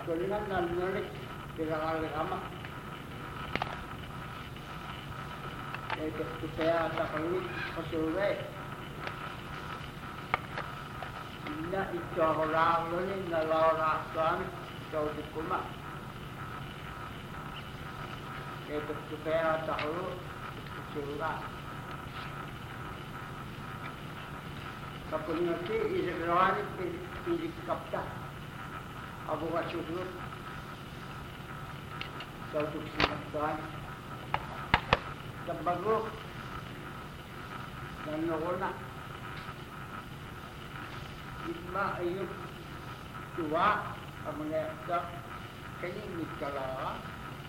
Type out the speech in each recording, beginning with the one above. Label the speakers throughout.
Speaker 1: kuningan nanulik pinakaliama. Ito kaya sa kalit pasulay. Na ito ako lang nun nalawarasaan sa udikuma. Ito kaya sa kalit pasulay. Kapag nasi isagawan pilik kapta. Abu ka syukur. Sa udikuma. Tabago dan nona itma ayub tua amuneta kini mikala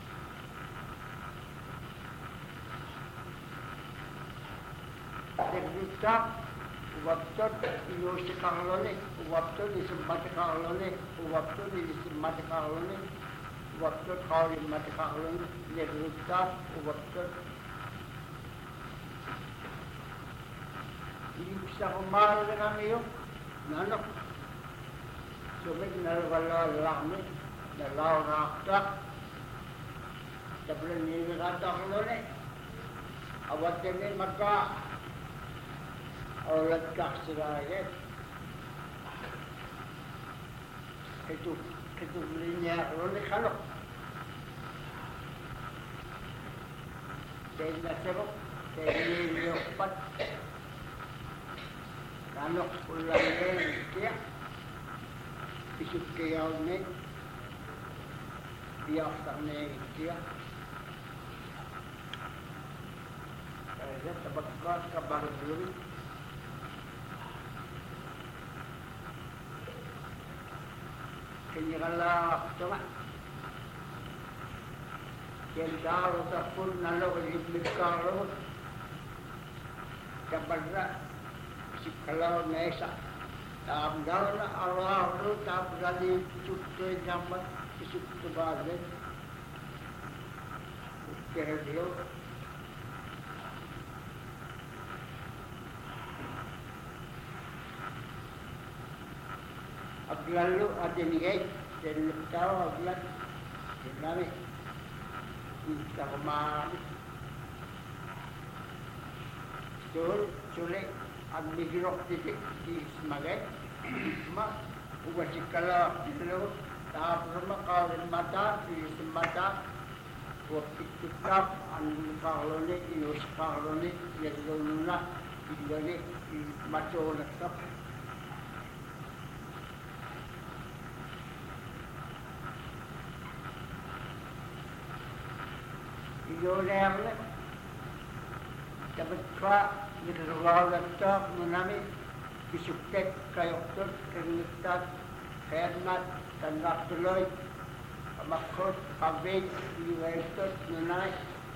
Speaker 1: terbuka waktu iyosi kalone waktu disempat kalone waktu disempat kalone waktu kau disempat kalone terbuka waktu hindi bisa kumaro na kami yung nanok. Sumig nalawala lami, nalaw raktak. Tapos niliratak nun eh. Awat din magka awlat kak sila yan. Ito linya nun eh kalok. Dahil nasirok, dahil niliyokpat. Kanok ulang din siya. Isip kayaw ni. Biyak ni siya. Kaya tabagkas kabaraburi. Kanyakala ito nga. Kaya sa pun nalo ilibig karo. Kabarra. Kalau nesa, tamgal na araw tamgali cutte jamat isuk tebale, kerjo. Ablalu ada ni dan tahu ablat, kenapa? Kita kemana? Sulit. Ang migirok di semagay, ubah sikala dilo, tapos makawin mata, di semata, waktu tukap, ang kahloni, ius kahloni, yang luna, ini maco nakap. Iyo level, dapat ka. Nilalawalatap menami bisuktet kayoktot keringitat kernat tandak tuloy kamakot kabig iwaitot nunay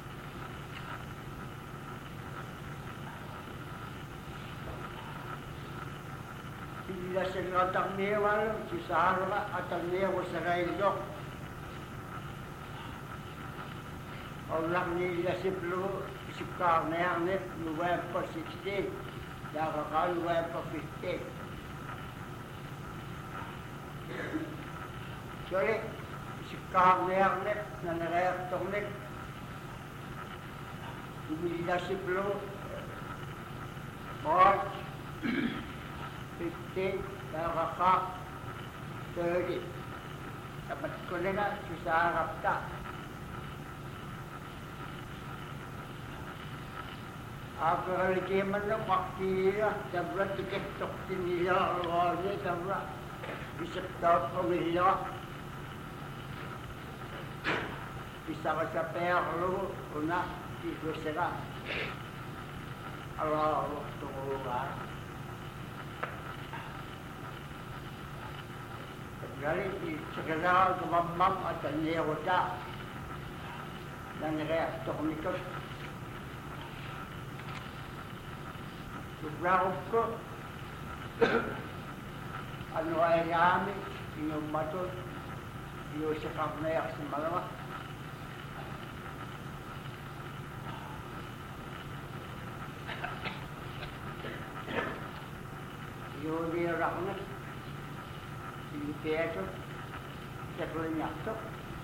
Speaker 1: bila sinatak niya wala si Sahara at ang niya ko sa railok Allah nila si Blue Sipkar na yan, November 16, nakakal November 15. Sorry, sipkar na yan, na nareaktong nek. Umila si Blue, March 15, nakakal 30. Dapat ko na nga, susarap ta. Aku lagi mana pakti ya, sebab tiket tok tinila awalnya sebab bisa tahu pemilihan, bisa baca perak lu, guna di Australia. Allah waktu keluar. Jadi sekedar kemamam atau nyewota dan reaktor nikah. Berapa ko ano ay namin yung matod yung sa kamnayak sa malawa yung nirak na yung teatro Terlinyakto.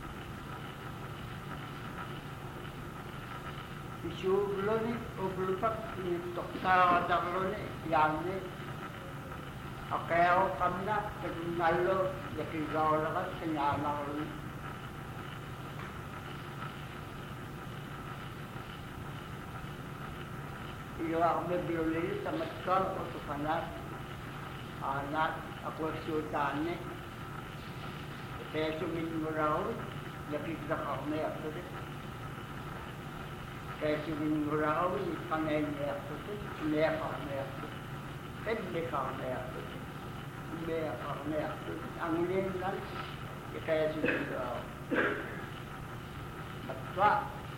Speaker 1: Isublo ni, ublupak, tokta ni, yanni. Akeo kamna, nalo, yakigawalakas, kanyana ni. Iwa kami biolili sa matkal o tukanat, anak, ako siyutani. Kaya suminguraw, yakigda kami ako rin. Kaya suminguraw, ipangay niya ako rin, sumiya kami ako rin. Pwede kami ako rin, sumiya kami ako rin. Ang lingan, kaya suminguraw. Matwa,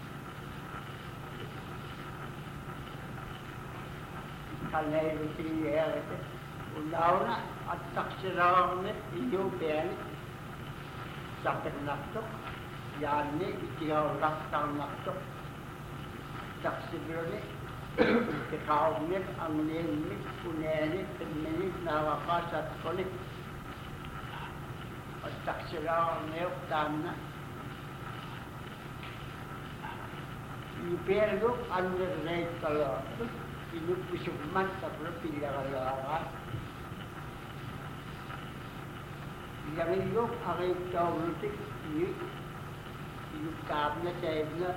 Speaker 1: kanay rutiniya ito. Unaw na, at taksiraw na, iyo biyani. Sakit nakto, yani, itiyaw laktang nakto. Taksibiro ni, ikaw ni, ang nini, puneni, pinmeni, nawakasat ko ni. At taksiraw na yung tana. Ipero, ang nirreit kalor. Inupusukman sa pinakalakas. Yang yung aking tawutik, yung kabna sa ibna.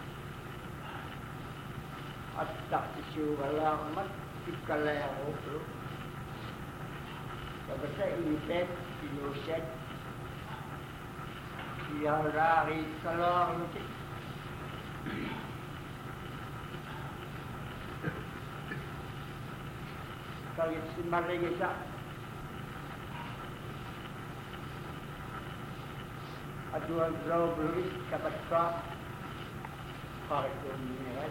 Speaker 1: At takisyo wala kamat, ikalaya ko bro. Tapos sa inipet, inuset. Yang rakit kalakutik. Kaya si Marigisa, at yung globally kapat ka, kahit yung minahal.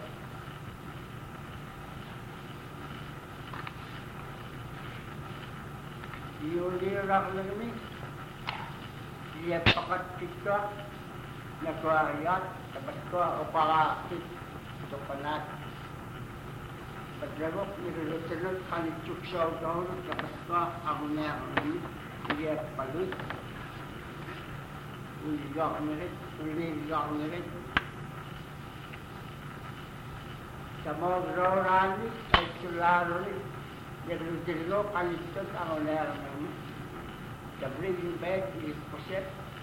Speaker 1: Yung lirak na kami, iya pakat kita, nagwariat, kapat ka, o pakakit, ito panat. Pagdawak, nilulutunod, kanitsuk sa daw, kapat ka, ako na ako, iya palit. Uligak na rin. Sa mga grorani, ay sularo rin. Naglutin-lo, kalitot, ako na ako. Sa breathing bed, iposet.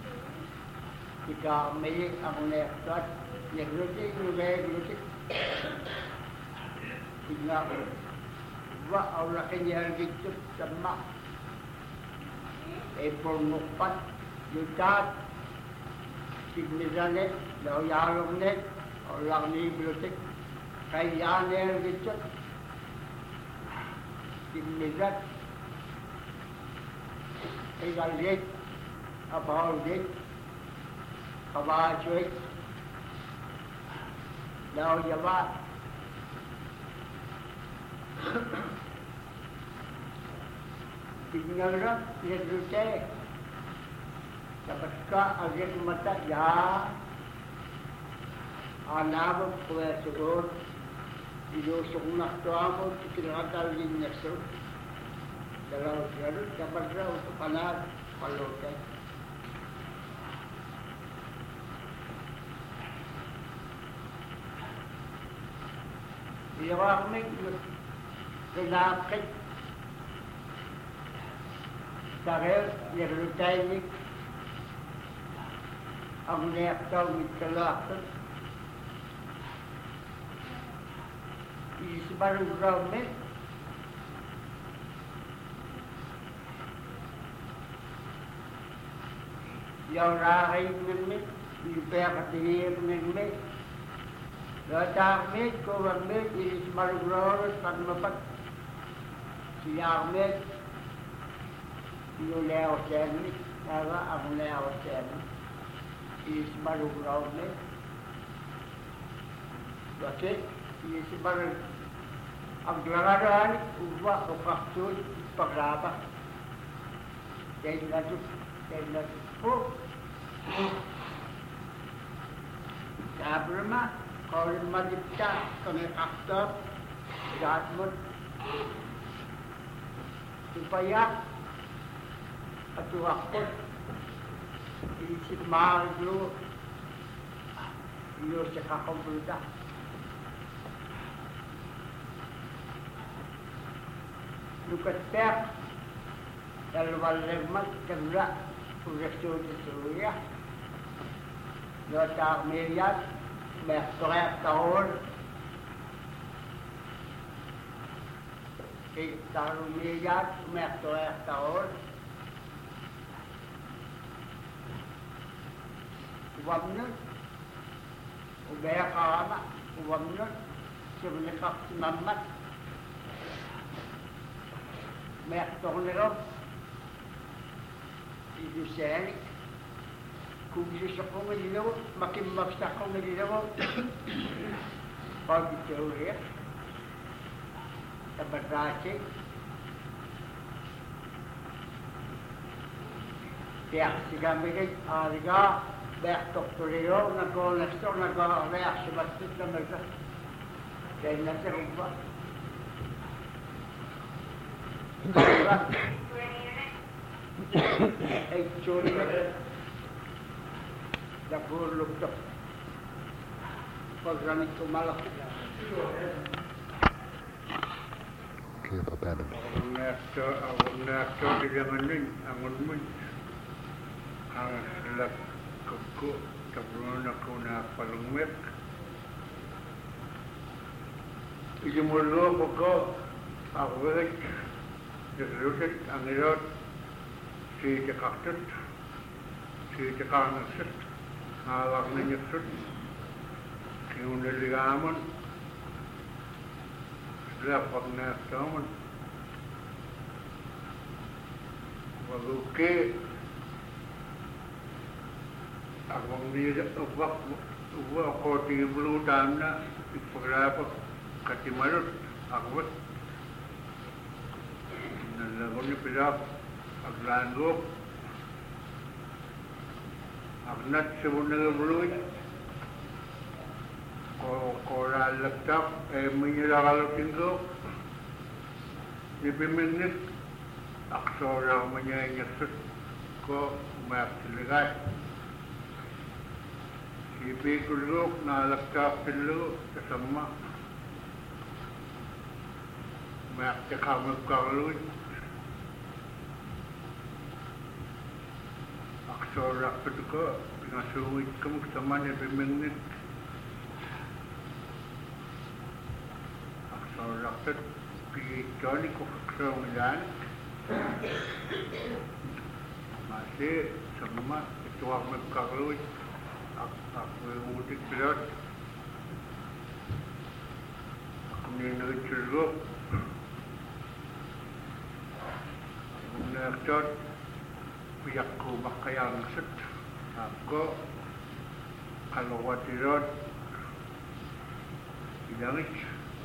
Speaker 1: Ika may ako na ako. Naglutin. Tingnan ko. Ang laki niya dito sa mak. Purmukat. Yutat. Signizanet. Lauyalongnet. O lang ni bibliotek. Kaya niya dito. Signizat. Igalit. Abaulit. Kabaswit. Lauyabat. Tingnan lang, pinagdute. Dapat ka, agad mata, ya. Anabot ko ya siguro. Ilusok na ito ako, tinakatal din niya so. Dalaw siya rin, dapat raw, ito panat, palutay. Iyawa kami, Renakit Sarel, Yerutainik ang nektaw mitkalakot isbarang grame yaw rakay nagmit ipekatinir nagmit gatakmit kuwagmit isbarang grame pagmapat si Ahmed, yung Leo Serni, ang Leo Serni, is Maruglaw me. Kasi, is Marug, ang langaran, uwa o kaktul, pagraba. Dahil na po. Sabi naman, kung madipta, kami kaktul, lahat mo, supaya at wakot Isip maaglo, iyo sa kakombluda. Lukat pek, dalawang lemmat kemla, uresto di Suria. Lota Meliat, mertoret tahun, taruh Meliat, mertoret tahun. Wamnun, ubaya karama, wamnun, sebenarnya mamat, mertornerom, itu sehari, kugus aku ngelihat, makin maksa aku ngelihat, pagi jauh ya, terberasi, tiap siang begini, harga Bertoctoreo, nag-onestor, nag-react sa batit na merga. Dahil na sa rumba. Ay, tsuri na. Nagulog to. Pagramit ko malaki.
Speaker 2: Kaya pa pala.
Speaker 3: Ang reaktor, kailangan nun, ang unmun. Ang lag ko tabunan ako na palungwek. Ijumulo ko awet deruset ang irot si Jakarta si Jakarta awak na nyusut kung naligaman lapag na taon waluke Abang dia ubah kau 30 tahun na ipaglapak katimarot akwat nalagon ni pilap aglandok agnat sebut nalabuluy ko lalagtak menyerah tinggal ni piminit aksora menyanyasut ko umat siligay Ibi kuluk na lagkap pilu kasama. Mak cakap kaluit. Aksor rapat ko pingasuit kamu sama ni biminit. Aksor rapat pigitoni ko aksor milan. Masih sama itu amak kaluit. Aku mudik berat. Aku ni ceruk. Aku nak pihak ku makayang set. Aku kalau wadirat ilangit.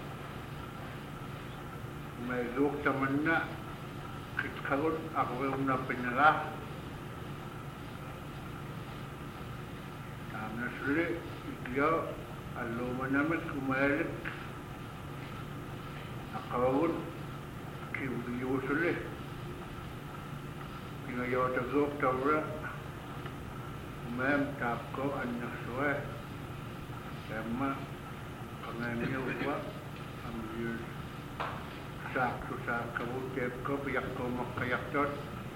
Speaker 3: Meluk temannya kitkalun aku nak penyerah. Nasri dia aluma namin kumalik akawun kiwiyo suli pingayo tagok tawra umem tapko anak suwe sama kanganyo wa ambil sak kabutep ko biyak ko makayaktot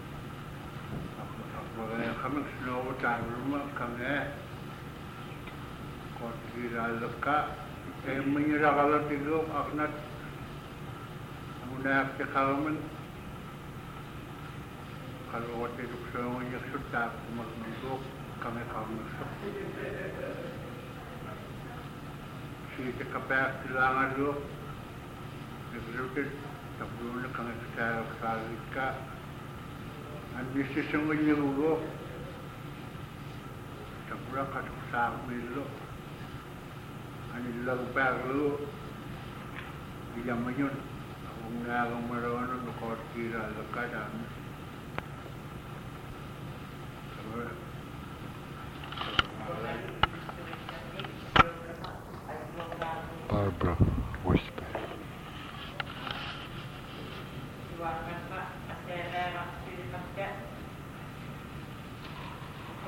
Speaker 3: ako kami snow taruma kange Kira leka, menyerah kalau tidur, aknat, mudah kekaman. Kalau waktu itu semuanya sudah menunggu kami kamu. Si cakap kehilangan dulu, diberikan sebelumnya kami sekarang andi sesungguhnya dulu, sebelum kata sahmi dulu. Anilang perlu dijamanyon akong ngarang marunong nakotira lakadan
Speaker 2: Barbara Whisper.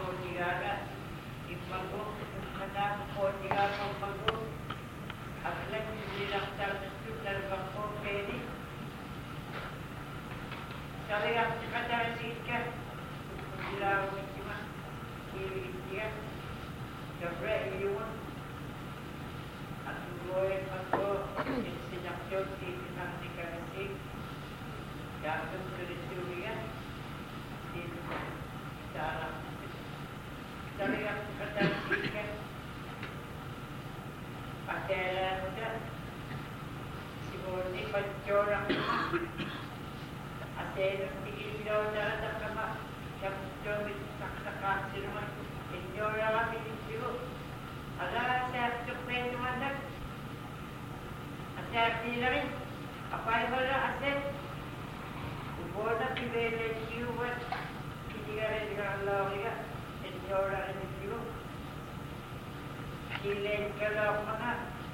Speaker 4: Kotigaga, Ipago, Kada, Kotigaga, Pago, Atlet, Director, the Tutor Bako, Pedi. Kali yang kata sikit, bila cuma dia, jabra iuan, aku boleh masuk sejak jauh di nanti kasi, yang tertulis dia di dalam. Kali yang kata sikit, ada muda, si boleh pancoran. Ada tinggi jauh jalan tak kena, yang jauh tak siluman, jauh jalan tinggi silu. Ada saya cukup mana? Ada artinya apa yang ada aset? Boleh dibeli siluman, kita dengan Allah juga, jauh jalan tinggi silu. Silen kalau mana?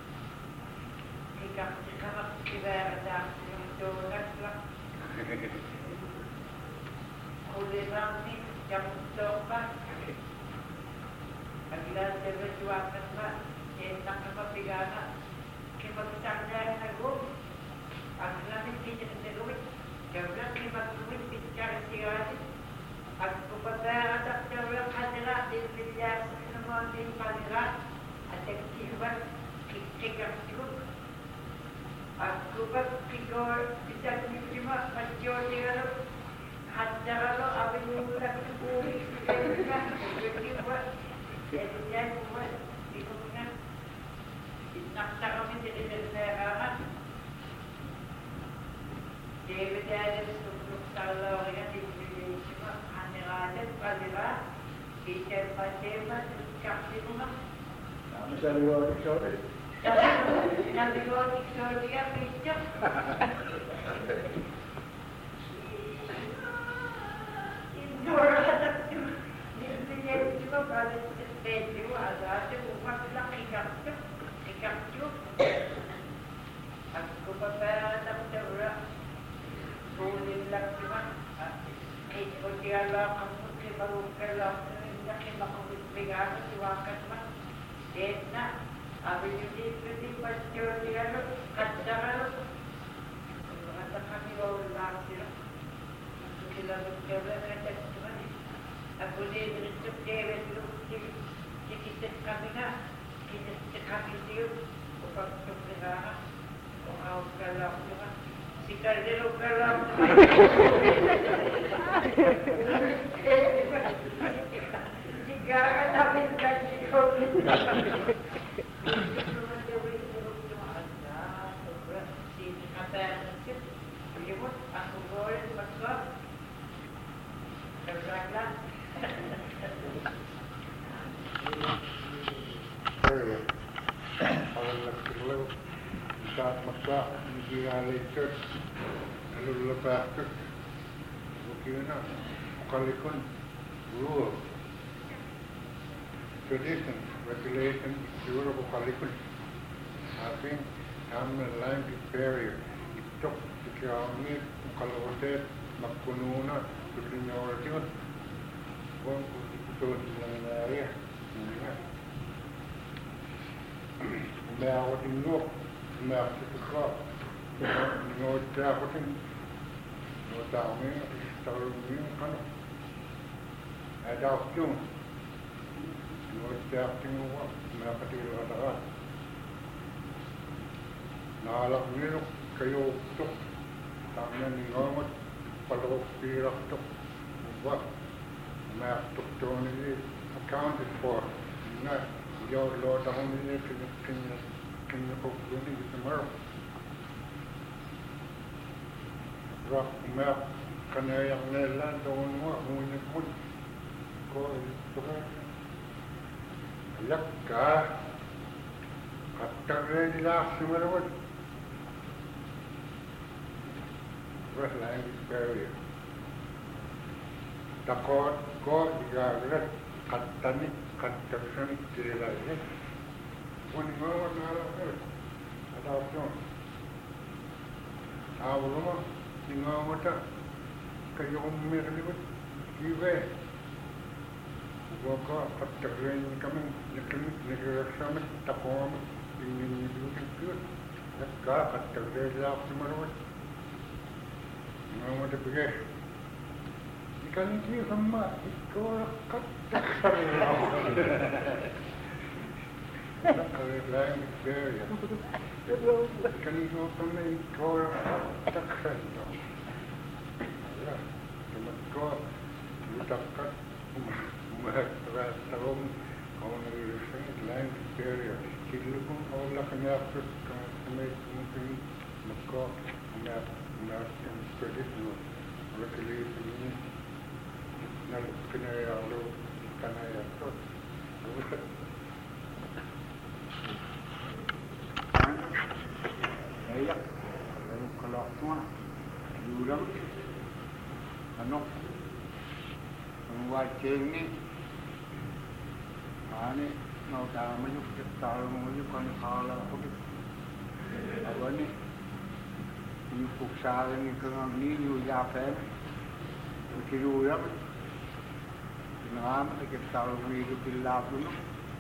Speaker 4: Jika kita ada jauh jalan. Oleh ramai yang berdoa, agar berjuang kerana tentang kepentingan kita bercakap dengan agar kita terus jaga kita terus bicara siapa, aku pada ada jalan adalah di biaya semua di pada ada kibat kita cukup. Aku berpikir bisa diterima major dia hatta kalau apa yang sudah diberi kita jadi buat jadi buat digunakan nak kami jadi negara jadi ada struktur kalau yang diberi cuma hanya ada pada kita pada kasih rumah.
Speaker 3: Misalnya orang sorry.
Speaker 4: Nanti kalau dia pijak, itu orang tu, dia juga pada stage ada rumah bilang ikat tu, aku pada tak tahu, boleh bilang cuma, itu dia lah, aku baru kalau nak aku pegang siwakan mah, nak. Abi jadi pastor dia lo katakan kami orang Malaysia kita berjalan kata cuma aku ni bercakap dia itu kita kami nak kita kami dia bukan negara orang kalau cuma sikar dia kalau jika kami tak
Speaker 3: Masa di Malaysia, lalu lepas tu, buktinya kalikon rule, tradition, regulation, jurus kalikon. I think I'm a language barrier. Itu sekian kalau ada makununa, sebenarnya orang itu, pun betul dengan area. Now, in North America, North African, North America, South America, adoption, North African, America, America. Naalak nilo kayo to, tangyan ni ngamot, palawak pirak to, what, America to ni accounted for, na. Yo Lord ako nila kanya ko guni tomorrow. Rock map kanaya nila doon mo ngunit mo ko ito ka ayak ka at kagaya nila sumarawad. First language barrier. Takot ko igagalat at tanik Construction realization. When you go on adoption. Our you know what? Kayo merely with give Waka katagay kami nagreksama takom ininilutin ko. Katagay lang si Marwan. Mga bigay. Ikan hindi sama ikaw katagay lang. Nakalilang area. Ikan hindi sama ikaw katagay lang. Tumatko utakat Tarom kung nag-resent lang area. Kilo kung wala ka niya kung may kung magko na yung credit mo. Wala kili yung kinayalo kanaya to.
Speaker 1: Ayak, ayun kalak mo. Yulang. Ano? Ang wajeng ni Ani, mau tama yung kitalo mo yung kanikala ko dito. Aba ni, yung puksalan yung kangang ninyo yapen, yung kilulang, pinangaman, kitalo mo yung kilabo no.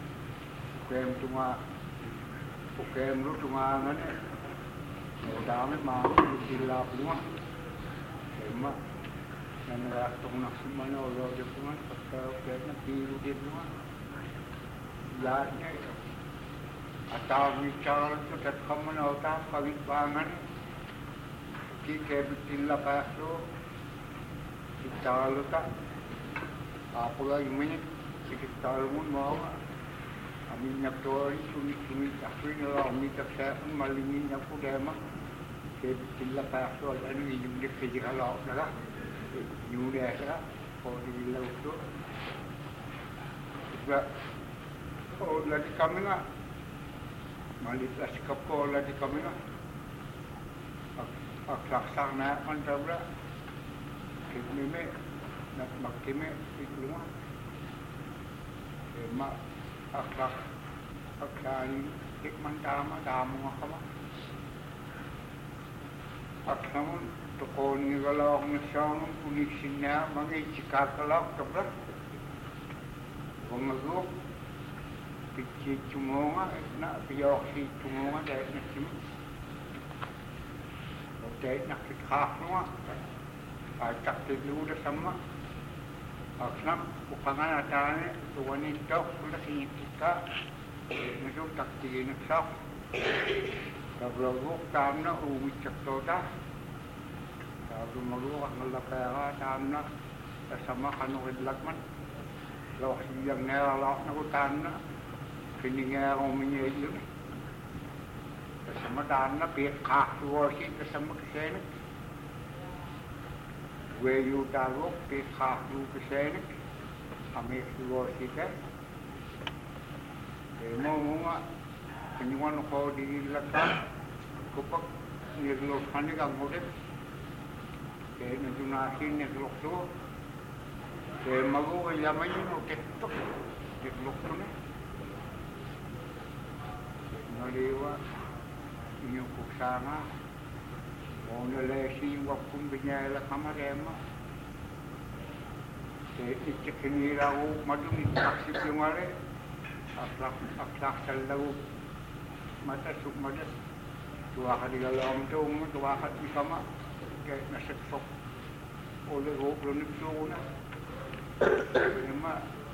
Speaker 1: Pukem lo tungangan eh. Mau dami mga yung kilabo nga. Ema, nanaraktong naksimana o lode po nga, pagka na pilo din naman. Lahat niya ito. At tawag ni Charles at kamunaw tayo kawitbangan. Kikebit lapaso. Si Charles ta. Kapag yung minit. Si Charles mo mga. Amin niya ito rin. Sumit. Ako nila umitak sa malingin niya po dema. Kebit lapaso. At ano yung physical out na lang. Yung nesa. O dilaw ito. Diba? Oh, lagi kami nga. Malitas ko, lagi kami nga. Aklaksak na ang tabla. Kikmime, magkime, iklunga. Aklakin, tikman tama, damo nga kama. Aklaman, tukon ni galawak na siyang pulisin niya, mga itsikakalaw, tabla. Bumagok. Pichi cumonga, na piyok si cumonga dahil na sima. Dahil na kikhak nga. Ay taktiluda sama. Aksam, bukangan atane, tuwan ito, kula sinika. Naso taktigin nagsak. Kablagok, tam na, uwit saktoda. Kablagok, ang malapera, tam na, kasama kanukidlagman. Lawak siyang neralak na kutan na. Kininga akong minyo yun eh. Kasama daan na, pekakluwasin kasama kasenik. Weyo dagok, pekaklu kasenik. Kami kluwasin ka. Eh mo nga, kanyuan ko di lagkan. Kapag nirloksan ni kang ulit. Eh nadunasin nirlokso. Eh mag-uulaman yun o ketok. Nirlokso na. Naliwa, inyong kuksama, o nalesi wag kong binyala kamarema. Itsikinira ko madungit taksip yung are, aklak sa lago, matasok madas. Tuwa ka nilalawang doon, tuwa ka di kama, kahit nasaksok, ulit ko, lunipso ko na. Nama,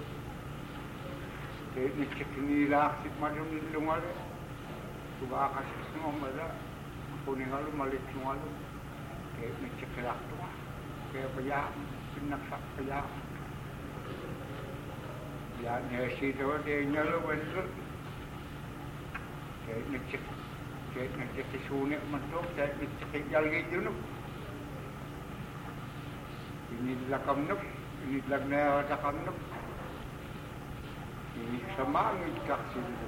Speaker 1: kahit itsikinira aksip madungit yung are, tuwa ka sa sumamada, kuning halo, malit yung halo. Kaya nagsikilak ito nga. Kaya payaan, pinaksak payaan. Yan, nesito, di niya lo, wento. Kaya nagsikisunik man ito, kaya nagsikigyalgit yun. Inidlakam na, inidlag na sa kamnap. Inisama, nagkaksin ko.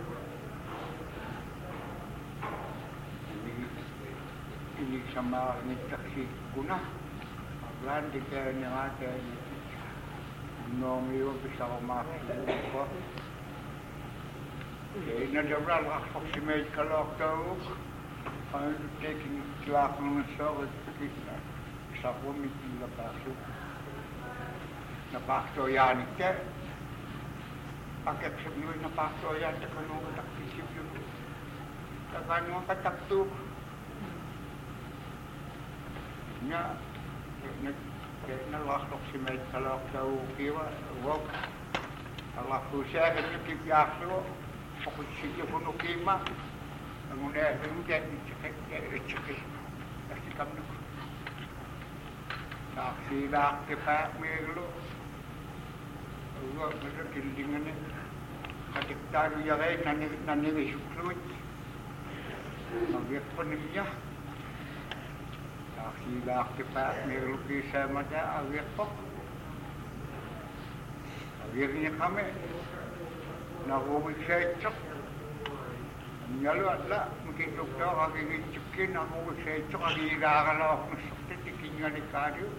Speaker 1: Ini sama ni taksi guna. Aglan di kaya niya nga kaya nomi yung bisa ko makakita ko. Kaya nadabral ako si May Kalok daw. I'm taking clock ng sawad. Sa ko may tila paso. Napakto yan ka. agak sebenarnya na paso ya tekan mo katak isip yun. Tekan mo katak tu. Nya na laklok si may talak daw kiwa wag. Allah kusya kanya kipyaklo. Ako siya puno kima. Ang una yung cekik. Kasi kami Naksidak kita melo. Uwa mereka kildingan ni. Katik taru ya kay nani isuklut. Magyak panimnya. Naksidak kita melo kisah mata agak pok. Agaknya kami nagumig sa itsok. Nyalo atla mungkin dokter kaki ngicukin nagumig sa itsok kaki nagakalaw ng sakti tikingan ni Karyo.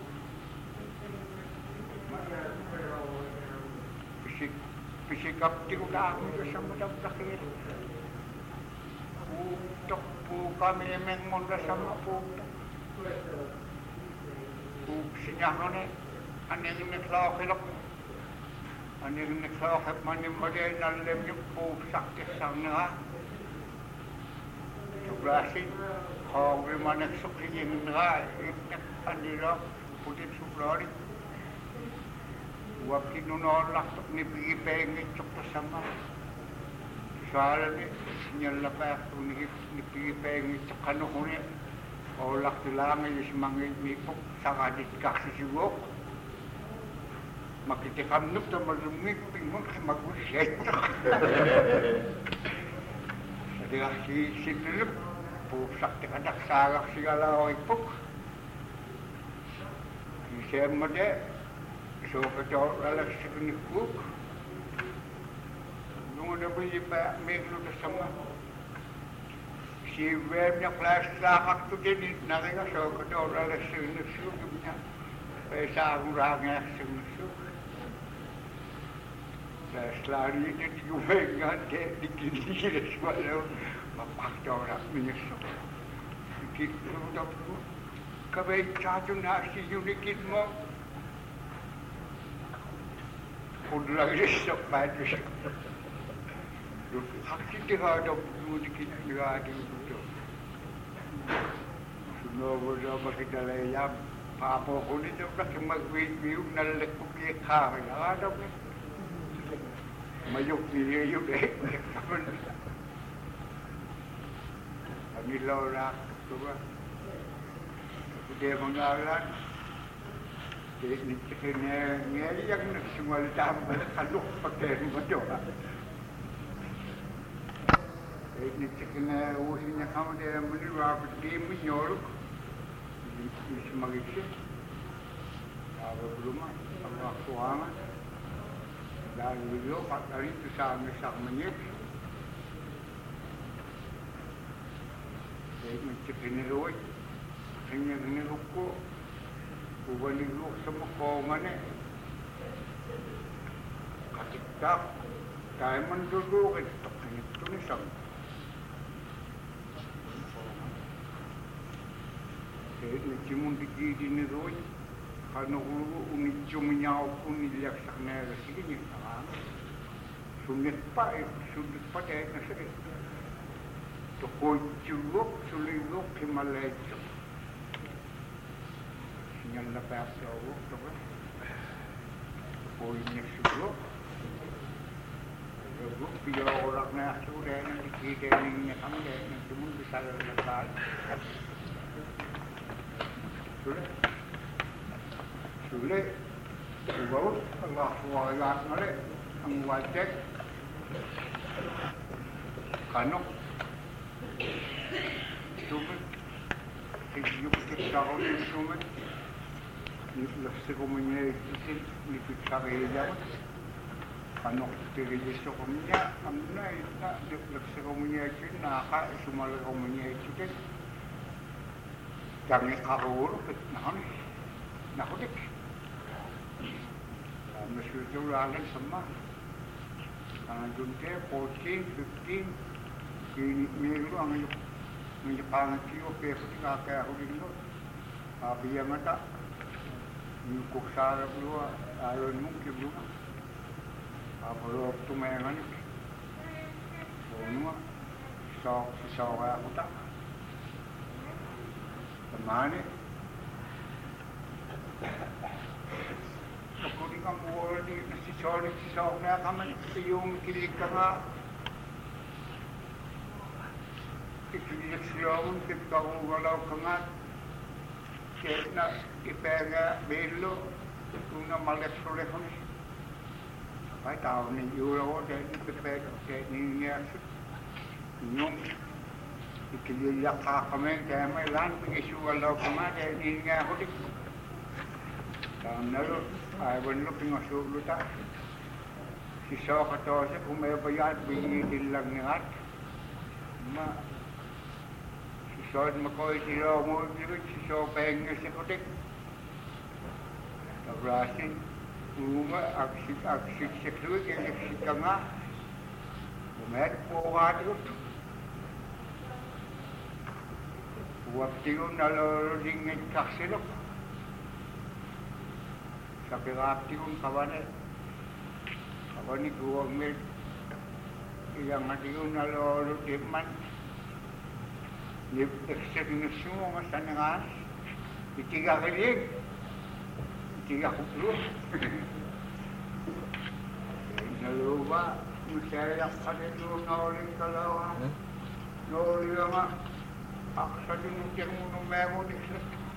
Speaker 1: Pisikap ti ko na ako sa madam takil. Putok po kami emeng munda sa mga putok. Sinya ko na, anong naklakilok. Anong naklakip manimagay nalim yung pusakit sa nga. Subrasin, kong lima nagsukliyin nga, iknak anila, putin subrasin. Huwag kinunolak ni Pigipeng itsok na sama. Soalnya ni, sinyal na pa ako ni Pigipeng itsok ano ko niya. Olak lang yung simangin nipok sa kadit kasi sigok. Makitikam nup na malumig, pingon kay mag-usay itsok. Jadi kasi sinilip, pusak di kanak sagak sigala o ipok. Isem mo de, so kacau alas segini kuk, nunggu beli pak minggu bersama. Si webnya kelas lakak tu jadi naga so kacau alas segini suknya, pesa kurangnya segini suk. Selari ini diubengan ke dikini semua mapakta orang menyesal. Kita sudah kabai caju nasi unikit mo. Udah lagi sok maju. Hakik dia ada dikit juga ada itu. Semua berapa kita layam. Apa pun itu kan cuma view nalek punya kah ada ni. Mayuk video deh. Kami laura coba. Dia mengalah. Teknik kena yang semua ditambah kalau pakai macam. Teknik kena usinya kamu dia menurut dia menyorok. Ini semakin sih. Kalau belum Allah kuangan. Dan beliau hari itu sama-sama teknik kena roy. Hanya kena rukuk. Ubalik lu sama kawangan katikap diamond dulu itu tulisan jadi cimun dikit ini roy karena ulu uni cumnya uni lihat sana sini sulit pak nasi tu kujuluk suliluk Himalaya yang lepas jauh, tu kan? Poinnya sebelum, sebelum dia orang nak sudah yang dikira ni kami dah yang cuma bisa lepas. Sulit, sebab Allah SWT malik mengwajib kanok, cuma hidup kita orang cuma Nagsikomanya itin, nipit sa kaya ano tiriliso komanya, amna ita, nagsikomanya itin, sumalakomanya itin, jangan karuro, nakudik. Masyudulalan sama, dunte, 14, 15, kinimiro ang pangat kiyo, pero kaya ako rin doon. Biya mata, yung kuksara dulu, ayon mungkin dulu. Apalok tumayangan. Ono sok kaya ako ta. Tamani. Kapuri kang buwan di nasisok na kaman yung kilig ka nga. Ikilig siya mo, tipkakugalaw ka nga. Kaya na ipega belo, kung na maleksulit ko niya. Ay, tao ni Yura ko, dahil ipipega, kaya ningyasot. Yung ikiliyak ka kami, kaya may lan, pag-isuwalaw ka nga, dahil ningyasot ko din. Tao na rin, ayaw nyo pingasulutan. Si Soka to siya, kung may bayad, binitin lang niya. Si Soka makoy sila mo, si Soka pengis si Kutik. Tabrasin. Bunga, aksik suwi, aksik ka nga. Bumayad po ka dito. Huwag tiyo nalolingit kaksilok. Sa pirapti kong kawanet. Kawanik huwag med. Iyang nga tiyo nalolingit man. Aksik nusu mo sa nangas. Itiga kilig. Tiga kuplo. Naluba, masaya ka nito, nauling kalawa. Nauling nga, aksa din yung memo ni